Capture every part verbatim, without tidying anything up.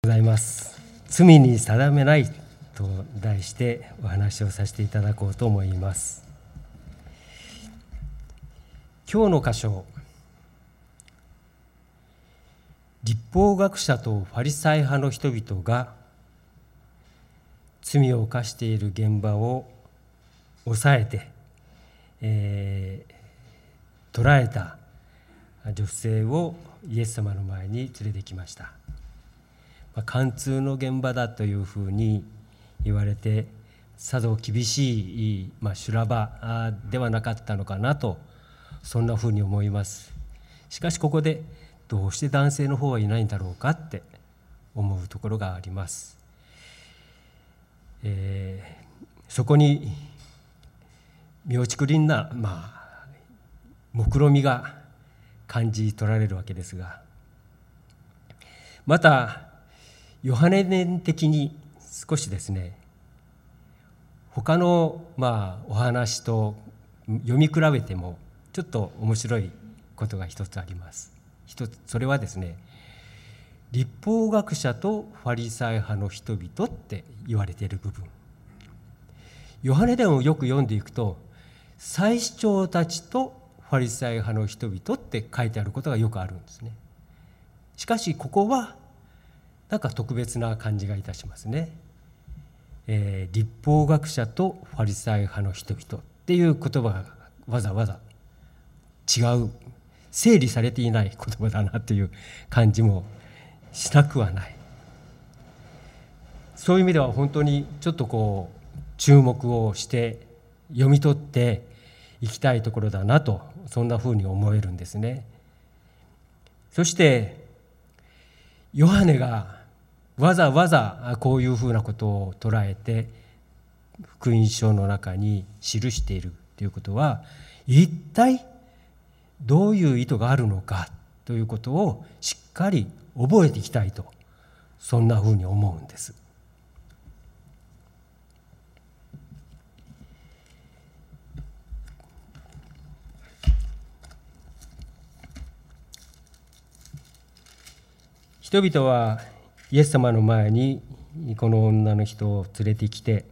ございます。罪に定めないと題してお話をさせていただこうと思います。今日の箇所、律法学者とファリサイ派の人々が罪を犯している現場を抑えて、えー、捕らえた女性をイエス様の前に連れてきました。貫通の現場だというふうに言われて、さぞ厳しい、まあ、修羅場ではなかったのかなと、そんなふうに思います。しかしここでどうして男性の方はいないんだろうかって思うところがあります。えー、そこに妙竹林な、まあ、目論みが感じ取られるわけですが、またヨハネ伝的に少しですね、他のまあお話と読み比べてもちょっと面白いことが一つあります。一つ、それはですね、律法学者とファリサイ派の人々って言われている部分。ヨハネ伝をよく読んでいくと、祭司長たちとファリサイ派の人々って書いてあることがよくあるんですね。しかしここはなんか特別な感じがいたしますね。えー、律法学者とファリサイ派の人々っていう言葉がわざわざ違う、整理されていない言葉だなという感じもしなくはない。そういう意味では本当にちょっとこう注目をして読み取っていきたいところだなと、そんなふうに思えるんですね。そしてヨハネがわざわざこういうふうなことを捉えて福音書の中に記しているということは、一体どういう意図があるのかということをしっかり覚えていきたいと、そんなふうに思うんです。人々はイエス様の前にこの女の人を連れてきて、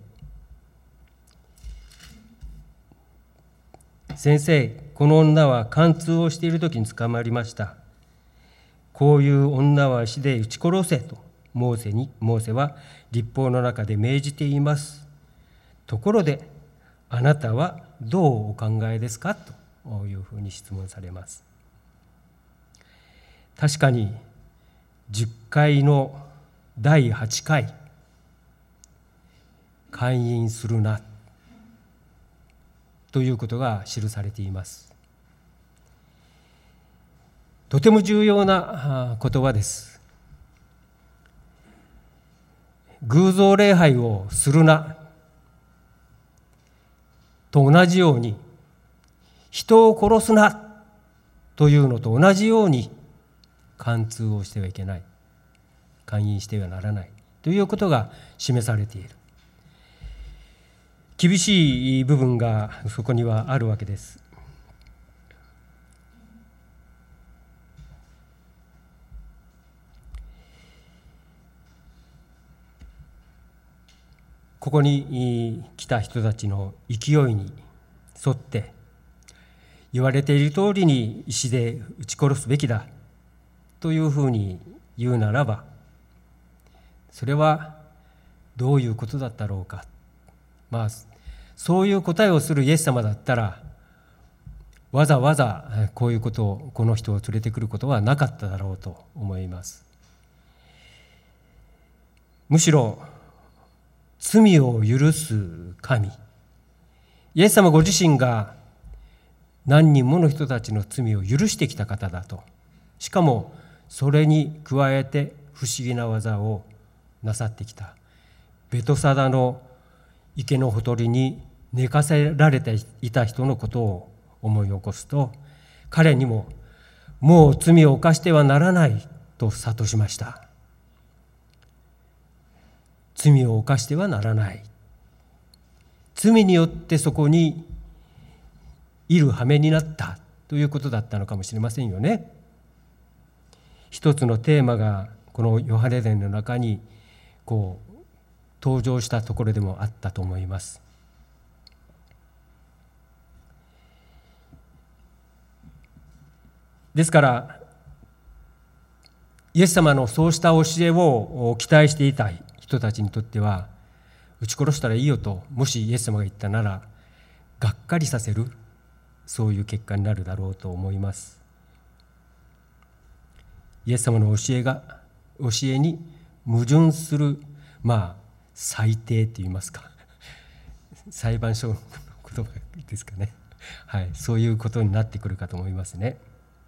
先生、この女は貫通をしている時に捕まりました。こういう女は石で撃ち殺せとモーセにモーセは律法の中で命じています。ところであなたはどうお考えですかというふうに質問されます。確かにじゅっかいのだいはちかい、姦淫するなということが記されています。とても重要な言葉です。偶像礼拝をするなと同じように、人を殺すなというのと同じように、貫通をしてはいけない、姦淫してはならないということが示されている。厳しい部分がそこにはあるわけです。ここに来た人たちの勢いに沿って言われている通りに石で撃ち殺すべきだというふうに言うならば、それはどういうことだったろうか。まあそういう答えをするイエス様だったら、わざわざこういうことを、この人を連れてくることはなかっただろうと思います。むしろ罪を許す神、イエス様ご自身が何人もの人たちの罪を許してきた方だと、しかもそれに加えて不思議な技をなさってきた。ベトサダの池のほとりに寝かせられていた人のことを思い起こすと、彼にももう罪を犯してはならないと諭しました。罪を犯してはならない。罪によってそこにいる羽目になったということだったのかもしれませんよね。一つのテーマがこのヨハネ伝の中にこう登場したところでもあったと思います。ですからイエス様のそうした教えを期待していた人たちにとっては、撃ち殺したらいいよともしイエス様が言ったならがっかりさせる、そういう結果になるだろうと思います。イエス様の教えが教えに矛盾する、まあ裁定といいますか裁判所の言葉ですかね、はい、そういうことになってくるかと思いますね。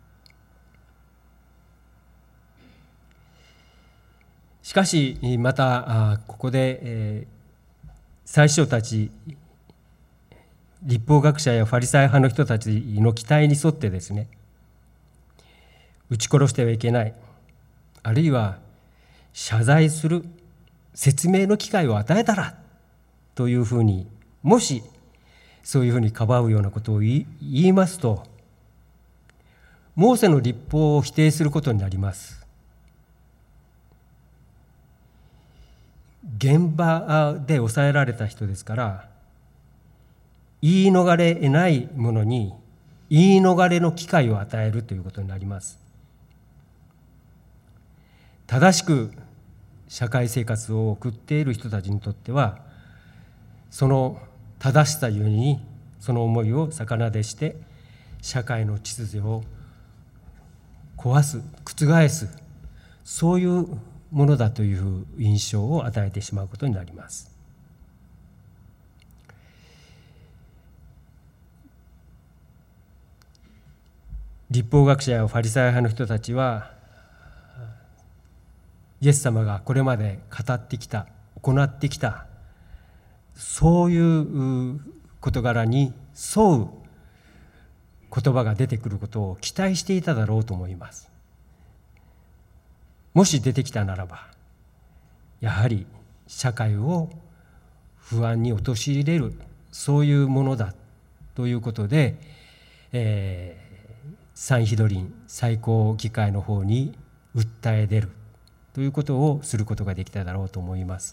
しかしまたここで、えー、祭司長たち、律法学者やファリサイ派の人たちの期待に沿ってですね、撃ち殺してはいけない、あるいは謝罪する説明の機会を与えたらというふうに、もしそういうふうにかばうようなことを言いますと、モーセの律法を否定することになります。現場で抑えられた人ですから、言い逃れ得ないものに言い逃れの機会を与えるということになります。正しく社会生活を送っている人たちにとっては、その正しさゆえにその思いを逆なでして社会の秩序を壊す、覆す、そういうものだという印象を与えてしまうことになります。律法学者やファリサイ派の人たちは、イエス様がこれまで語ってきた、行ってきた、そういう事柄に沿う言葉が出てくることを期待していただろうと思います。もし出てきたならば、やはり社会を不安に陥れる、そういうものだということで、えー、サンヒドリン最高議会の方に訴え出るということをすることができただろうと思います。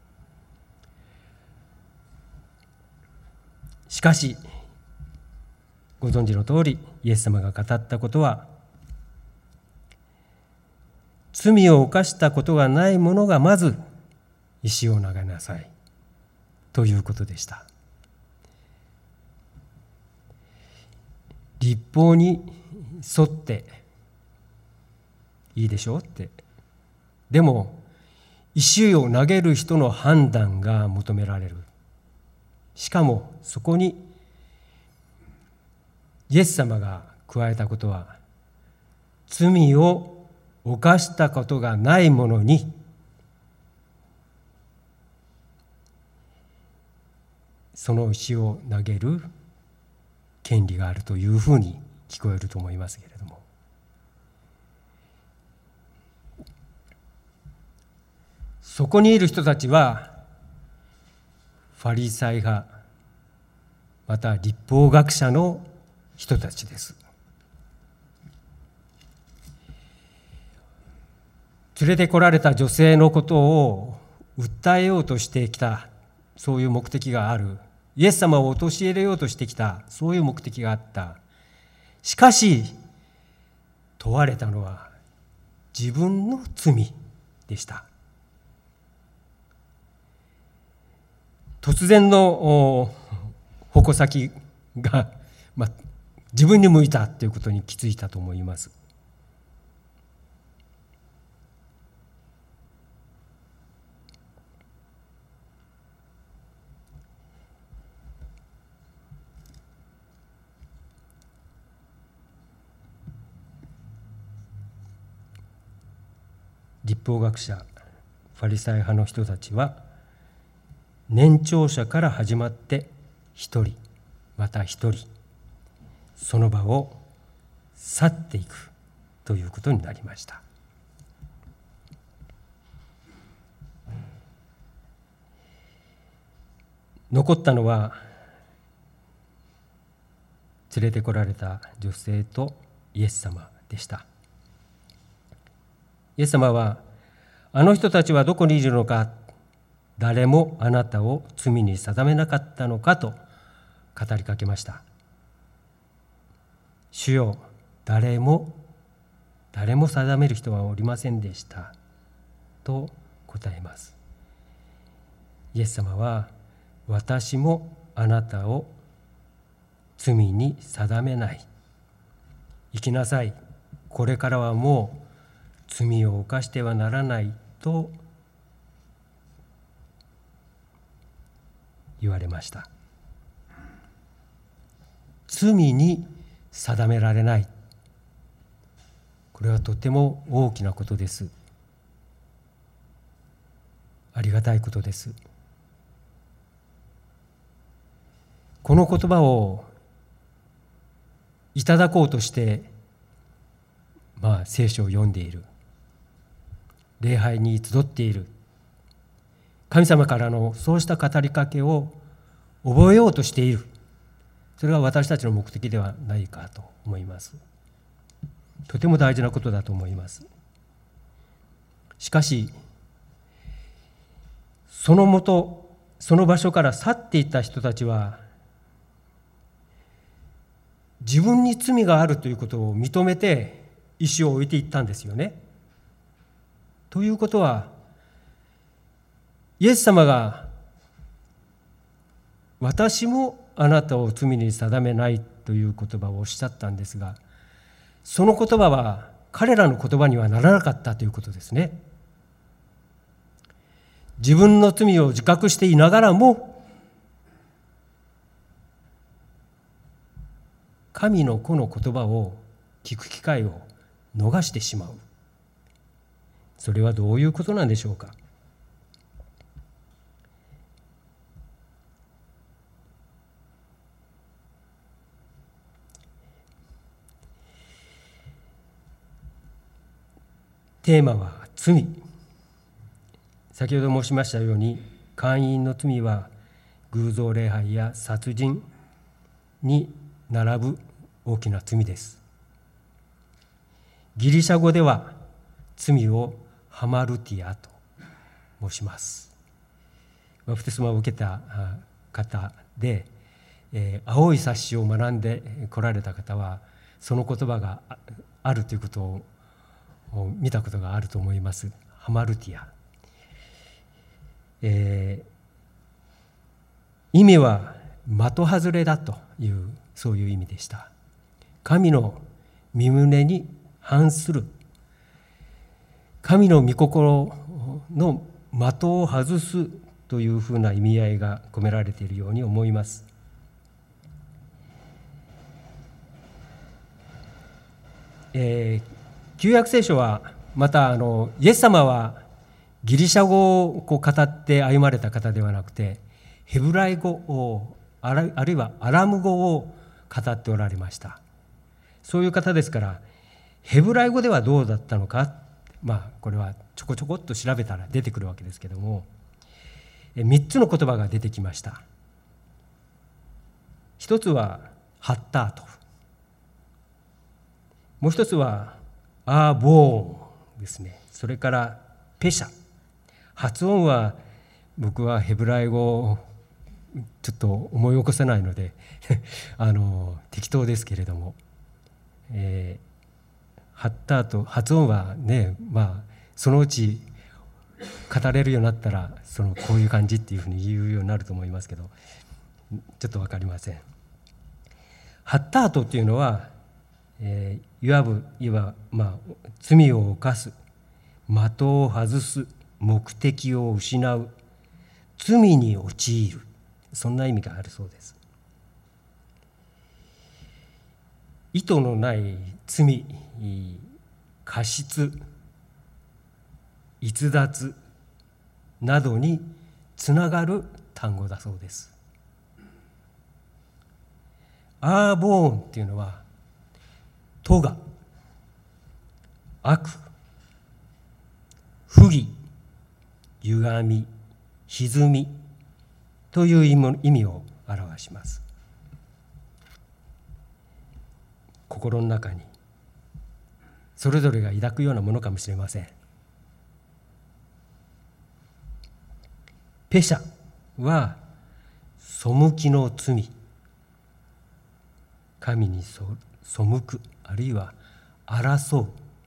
しかしご存知の通り、イエス様が語ったことは、罪を犯したことがない者がまず石を投げなさいということでした。律法に沿っていいでしょうって。でも石を投げる人の判断が求められる。しかもそこにイエス様が加えたことは、罪を犯したことがない者にその石を投げる権利があるというふうに聞こえると思いますけれども、そこにいる人たちはファリサイ派、また律法学者の人たちです。連れてこられた女性のことを訴えようとしてきた、そういう目的がある。イエス様を陥れようとしてきた、そういう目的があった。しかし問われたのは自分の罪でした。突然の矛先が、まあ、自分に向いたということに気づいたと思います。律法学者、ファリサイ派の人たちは、年長者から始まって一人また一人その場を去っていくということになりました。残ったのは連れてこられた女性とイエス様でした。イエス様はあの人たちはどこにいるのか、誰もあなたを罪に定めなかったのかと語りかけました。主よ、誰も誰も定める人はおりませんでしたと答えます。イエス様は、私もあなたを罪に定めない。生きなさい。これからはもう罪を犯してはならないと言われました。罪に定められない。これはとても大きなことです。ありがたいことです。この言葉をいただこうとして、まあ、聖書を読んでいる、礼拝に集っている、神様からのそうした語りかけを覚えようとしている、それが私たちの目的ではないかと思います。とても大事なことだと思います。しかし、そのもと、その場所から去っていった人たちは、自分に罪があるということを認めて石を置いていったんですよね。ということは、イエス様が私もあなたを罪に定めないという言葉をおっしゃったんですが、その言葉は彼らの言葉にはならなかったということですね。自分の罪を自覚していながらも、神の子の言葉を聞く機会を逃してしまう。それはどういうことなんでしょうか。テーマは罪。先ほど申しましたように、姦淫の罪は偶像礼拝や殺人に並ぶ大きな罪です。ギリシャ語では罪をハマルティアと申します。バプテスマを受けた方で、えー、青い冊子を学んで来られた方は、その言葉があるということを見たことがあると思います。ハマルティア、えー、意味は的外れだという、そういう意味でした。神の御胸に反する、神の御心の的を外すというふうな意味合いが込められているように思います。えー旧約聖書はまた、あのイエス様はギリシャ語をこう語って歩まれた方ではなくて、ヘブライ語を、あるいはアラム語を語っておられました。そういう方ですから、ヘブライ語ではどうだったのか、まあこれはちょこちょこっと調べたら出てくるわけですけども、みっつの言葉が出てきました。一つはハッタート、もう一つはアーボーンですね。それからペシャ。発音は僕はヘブライ語をちょっと思い起こせないのであの適当ですけれども、えー、ハッターと発音はね、まあそのうち語れるようになったら、そのこういう感じっていうふうに言うようになると思いますけど、ちょっと分かりません。ハッタートっていうのは、えー、いわば、いわば、まあ、罪を犯す、的を外す、目的を失う、罪に陥る、そんな意味があるそうです。意図のない罪、過失、逸脱などにつながる単語だそうです。アーボーンっていうのは、咎、悪、不義、歪み、歪みという意味を表します。心の中にそれぞれが抱くようなものかもしれません。 ペシャは背きの罪、神に背く、あるいは争う、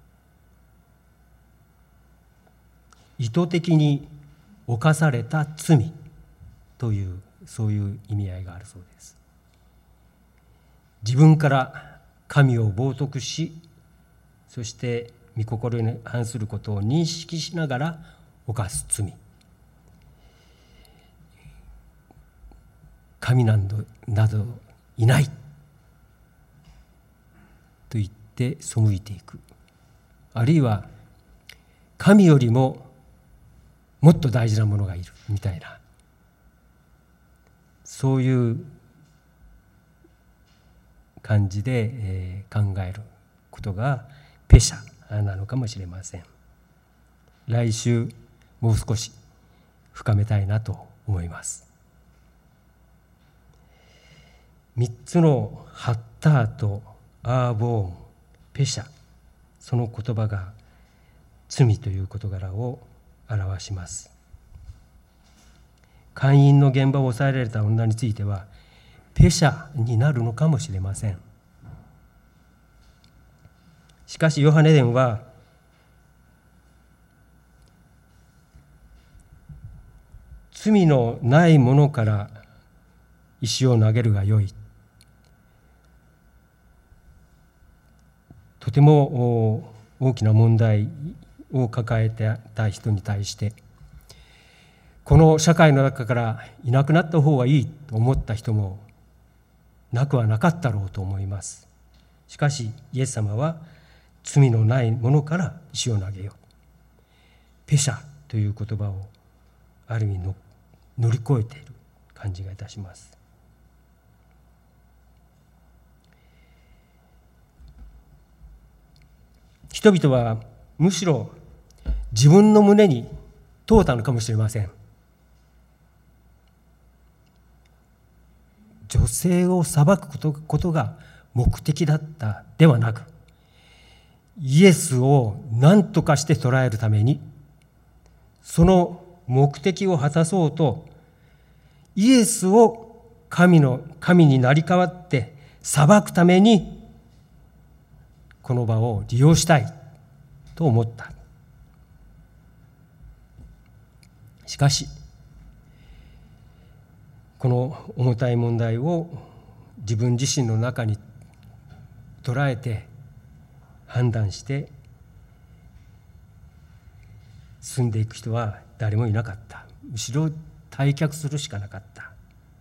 意図的に犯された罪という、そういう意味合いがあるそうです。自分から神を冒涜し、そして御心に反することを認識しながら犯す罪、神などなどいないと言って背いていく、あるいは神よりももっと大事なものがいるみたいな、そういう感じで、えー、考えることがペシャなのかもしれません。来週もう少し深めたいなと思います。三つのハッターとアーボーン、ペシャ、その言葉が罪という事柄を表します。姦淫の現場を抑えられた女についてはペシャになるのかもしれません。しかしヨハネ伝は罪のないものから石を投げるがよい、とても大きな問題を抱えてた人に対して、この社会の中からいなくなった方がいいと思った人もなくはなかったろうと思います。しかしイエス様は罪のないものから石を投げよう、ペシャという言葉をある意味の乗り越えている感じがいたします。人々はむしろ自分の胸に問うたのかもしれません。女性を裁くことことが目的だったではなく、イエスを何とかして捕らえるために、その目的を果たそうとイエスを神の神になり代わって裁くためにこの場を利用したいと思った。しかしこの重たい問題を自分自身の中に捉えて判断して進んでいく人は誰もいなかった。むしろ退却するしかなかった。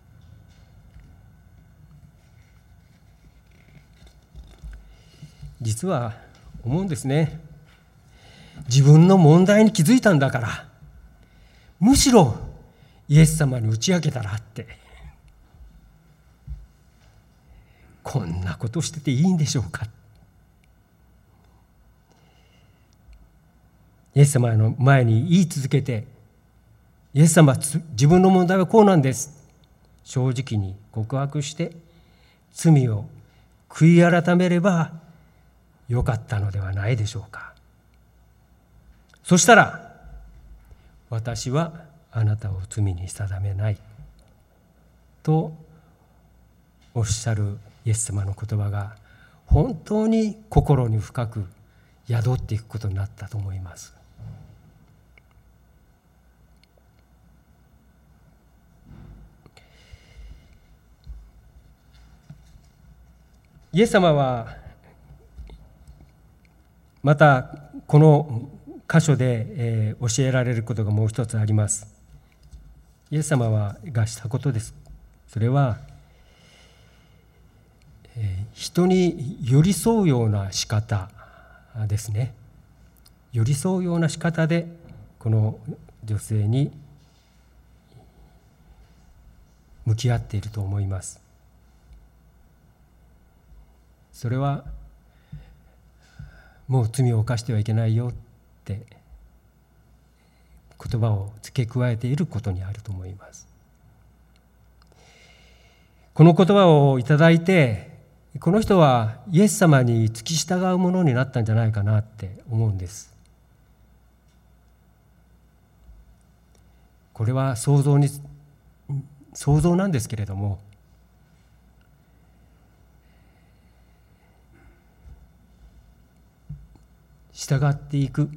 実は思うんですね。自分の問題に気づいたんだから、むしろイエス様に打ち明けたらって、こんなことしてていいんでしょうか。イエス様の前に言い続けて、イエス様、自分の問題はこうなんです、正直に告白して罪を悔い改めればよかったのではないでしょうか。そしたら、私はあなたを罪に定めないとおっしゃるイエス様の言葉が本当に心に深く宿っていくことになったと思います。イエス様はまたこの箇所で、えー、教えられることがもう一つあります。イエス様はがしたことです。それは、えー、人に寄り添うような仕方ですね。寄り添うような仕方でこの女性に向き合っていると思います。それはもう罪を犯してはいけないよって言葉を付け加えていることにあると思います。この言葉をいただいて、この人はイエス様に付き従うものになったんじゃないかなって思うんです。 これは想像に想像なんですけれども、従っていく。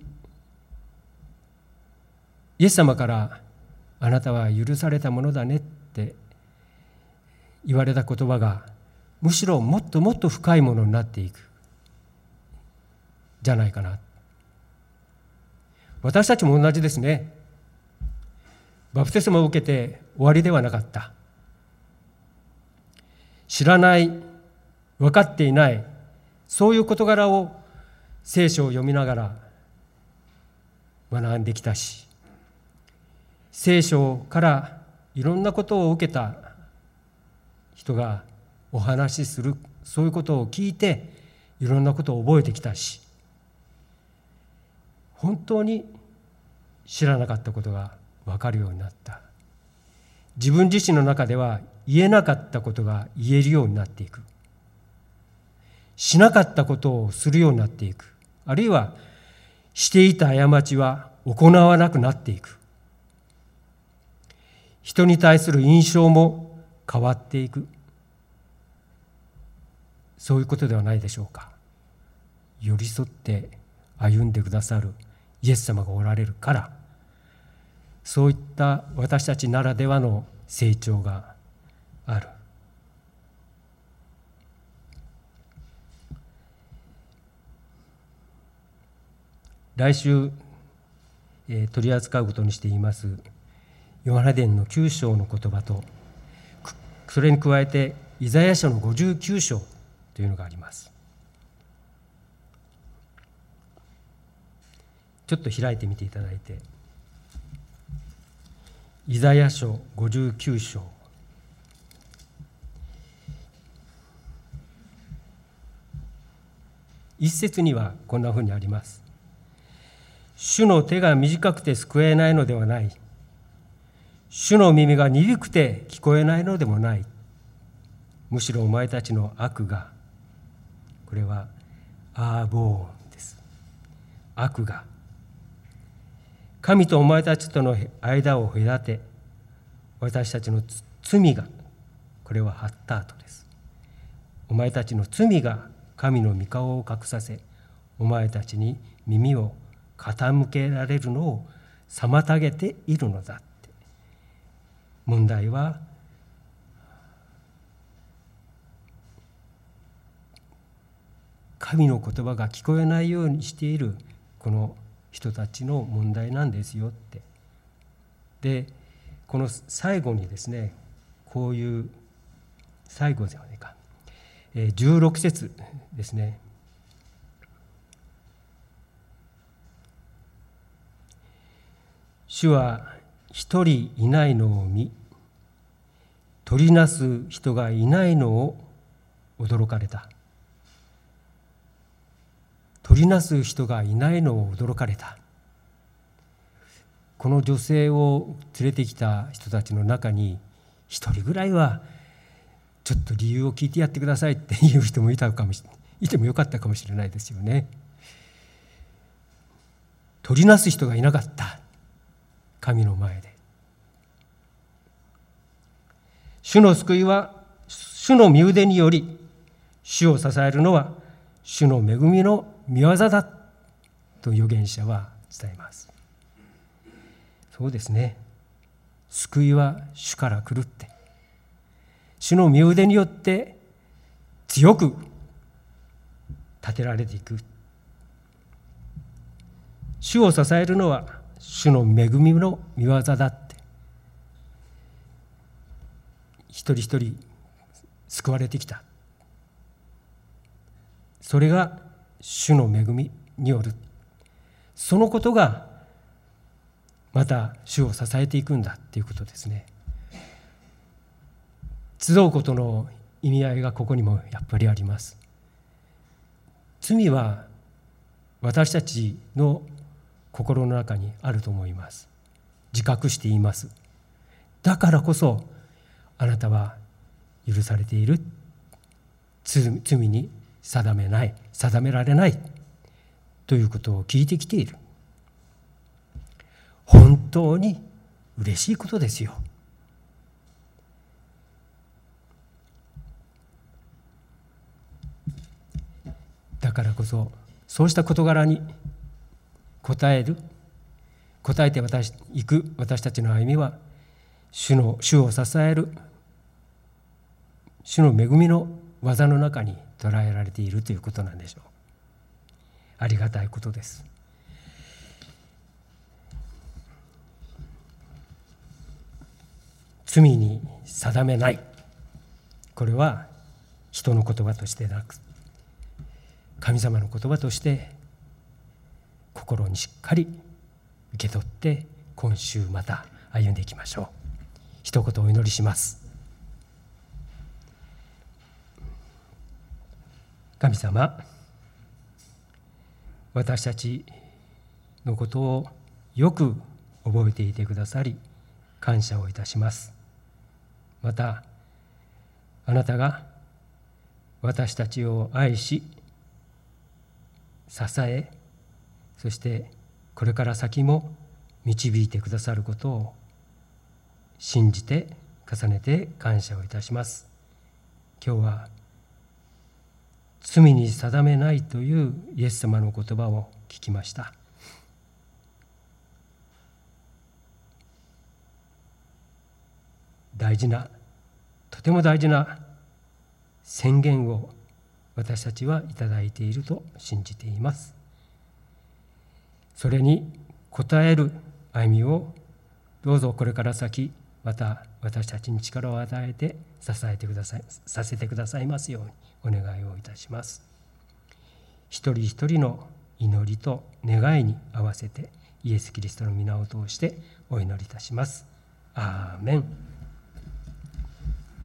イエス様からあなたは許されたものだねって言われた言葉が、むしろもっともっと深いものになっていくじゃないかな。私たちも同じですね。バプテスマを受けて終わりではなかった。知らない、分かっていない、そういう事柄を聖書を読みながら学んできたし、聖書からいろんなことを受けた人がお話しする、そういうことを聞いていろんなことを覚えてきたし、本当に知らなかったことが分かるようになった。自分自身の中では言えなかったことが言えるようになっていく。しなかったことをするようになっていく。あるいはしていた過ちは行わなくなっていく。人に対する印象も変わっていく。そういうことではないでしょうか。寄り添って歩んでくださるイエス様がおられるから、そういった私たちならではの成長がある。来週、えー、取り扱うことにしていますヨハネ伝のきゅう章の言葉と、それに加えてイザヤ書のごじゅうきゅう章というのがあります。ちょっと開いてみていただいて、イザヤ書ごじゅうきゅう章、一節にはこんなふうにあります。主の手が短くて救えないのではない。主の耳が鈍くて聞こえないのでもない。むしろお前たちの悪が、これはアーボーンです。悪が神とお前たちとの間を隔て、私たちの罪が、これはハッタートです。お前たちの罪が神の御顔を隠させ、お前たちに耳を傾けられるのを妨げているのだって。問題は神の言葉が聞こえないようにしているこの人たちの問題なんですよって。で、この最後にですね、こういう最後ではないか、じゅうろく節ですね。主は一人いないのを見、取りなす人がいないのを驚かれた。取りなす人がいないのを驚かれた。この女性を連れてきた人たちの中に一人ぐらいはちょっと理由を聞いてやってくださいっていう人もいたかもしれない。いてもよかったかもしれないですよね。取りなす人がいなかった。神の前で。主の救いは主の御腕により、主を支えるのは主の恵みの御業だと預言者は伝えます。そうですね。救いは主から来るって。主の御腕によって強く立てられていく。主を支えるのは主の恵みの御業だって。一人一人救われてきた。それが主の恵みによる。そのことがまた主を支えていくんだっていうことですね。集うことの意味合いがここにもやっぱりあります。罪は私たちの心の中にあると思います。自覚しています。だからこそあなたは許されている。罪に定めない、定められないということを聞いてきている。本当に嬉しいことですよ。だからこそそうした事柄に応える応えて私いく私たちの歩みは主の主を支える主の恵みの技の中に捉えられているということなんでしょう。ありがたいことです。罪に定めない、これは人の言葉としてなく神様の言葉として心にしっかり受け取って今週また歩んでいきましょう。一言お祈りします。神様、私たちのことをよく覚えていてくださり感謝をいたします。またあなたが私たちを愛し支え、そしてこれから先も導いてくださることを信じて重ねて感謝をいたします。今日は罪に定めないというイエス様の言葉を聞きました。大事な、とても大事な宣言を私たちはいただいていると信じています。それに応える歩みをどうぞこれから先また私たちに力を与えて支えてくださいさせてくださいますようにお願いをいたします。一人一人の祈りと願いに合わせてイエス・キリストの皆を通してお祈りいたします。アーメン。